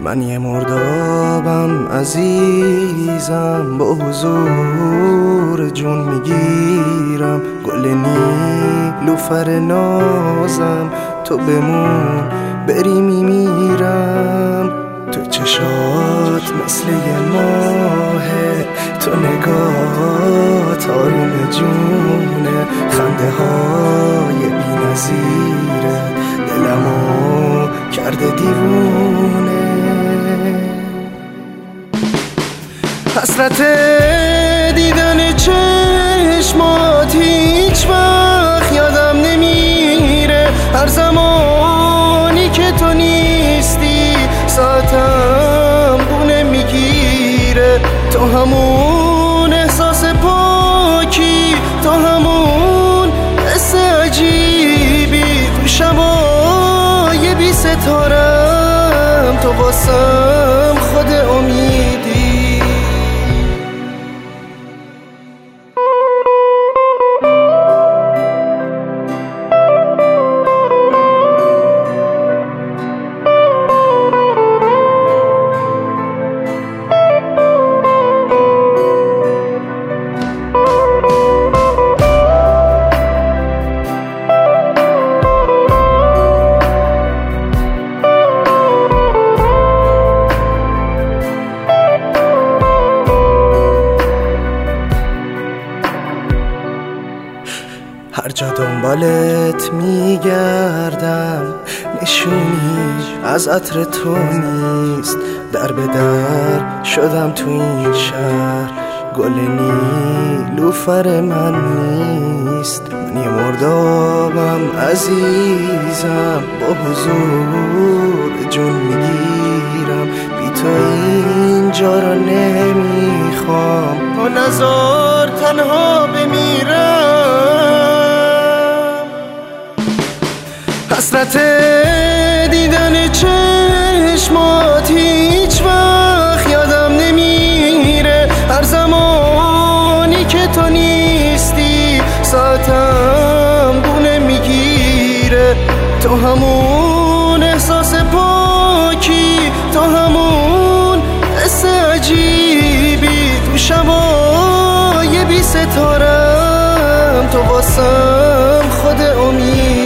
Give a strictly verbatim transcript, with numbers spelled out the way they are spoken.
من یه مردابم عزیزم، با حضور جون میگیرم. گل نیلوفر نازم، تو بمون بری میمیرم. تو چشات مثل یه ماهه، تو نگات آروم جونه. خنده های بی نظیره دلمو کرده دیوونه. حسرت دیدن چشمات هیچ وقت یادم نمیره. هر زمانی که تو نیستی ساعتم بونه میگیره. تو همون احساس پاکی، تو همون حس عجیبی. تو شبای بی ستارم، تو واسم خود امیدی. هر جا دنبالت میگردم، نشونی از عطر تو نیست. در به در شدم تو این شهر، گل نیلوفر من نیست. من یه مردابم عزیزم، با حضور جون میگیرم. بی تو اینجا را نمیخوام، تو نزار تنها بمیرم. حسرت دیدن چشمات هیچ وقت یادم نمیره. هر زمانی که تو نیستی ساعتم بونه میگیره. تو همون احساس پاکی، تو همون حس عجیبی. تو شبای بی ستارم، تو واسم خود امید.